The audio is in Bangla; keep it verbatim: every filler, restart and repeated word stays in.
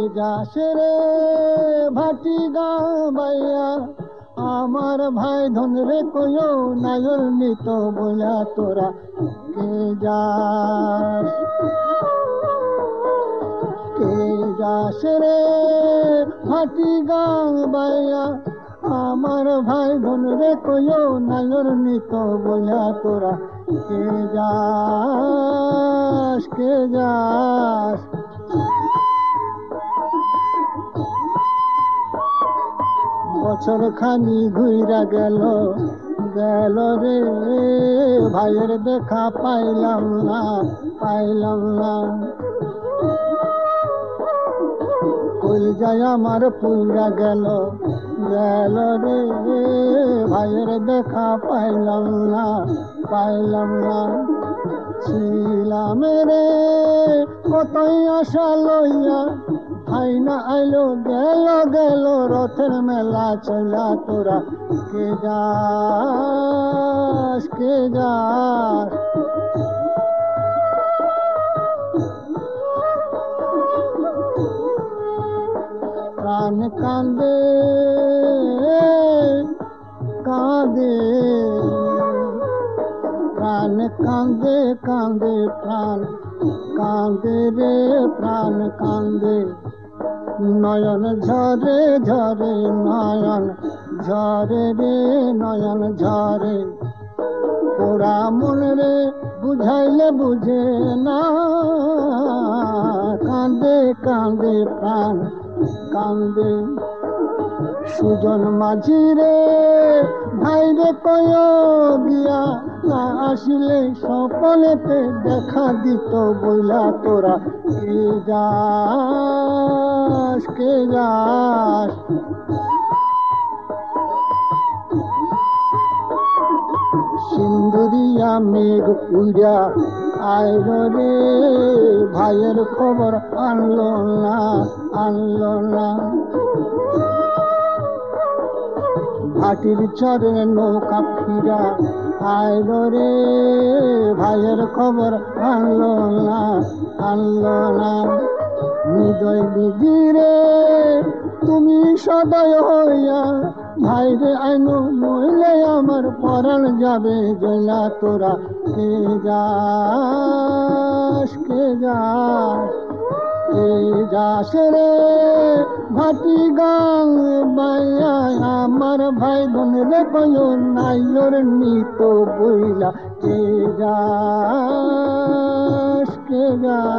যাস রে ভাটি গাবাইয়া আমার ভাই ধন রে কয়ো নায়র নিত বইলা তোরা কে যাস কে যাস রে ভাটি গাবাইয়া আমার ভাই ধন রে কয়ো নায়র নিত বইলা তোরা কে যাস কে যাস বছর খানি ঘুইরা গেল গেল রে ভাইয়ের দেখা পাইলাম না পাইলাম না কইল যায় আমার পুইরা গেল গেল রে ভাইয়ের দেখা পাইলাম না পাইলাম না ছিলাম রে কতই আশা লইয়া ভাই না আইলো গেল গেল রথের মেলা চলা তোরা কে যাস কে যাস প্রাণ কান্দে কাঁদে প্রাণ কান্দে কান্দে প্রাণ কান্দে রে প্রাণ কান্দে নয়ন ঝরে ঝরে নয়ন ঝরে রে নয়ন ঝরে পোড়া মন রে বুঝাইলে বুঝে না কান্দে কান্দে প্রাণ কান্দে সুজন মাঝি রে ভাই রে কয় গিয়া না আসিলে সপনেতে দেখা দিত বইলা তোরা কে যাস কে যাস সিন্দুরিয়া মেঘ উড়া আইল রে ভাইয়ের খবর আনলো না আনলো না ভাটির চরে নৌকা ফিরা আইল রে ভাইয়ের খবর আনলো না আনলো না হৃদয় বিধি রে তুমি সদয় হইয়া ভাইরে আইনো নইলে আমার পরাণ যাবে জয়লা তোরা কে যাস কে যাস কে যাস রে ভাটি গাং বাইয়া আমার ভাই বোন রে কয়ো নাইর নিত বইলা কে যাস কে যাস।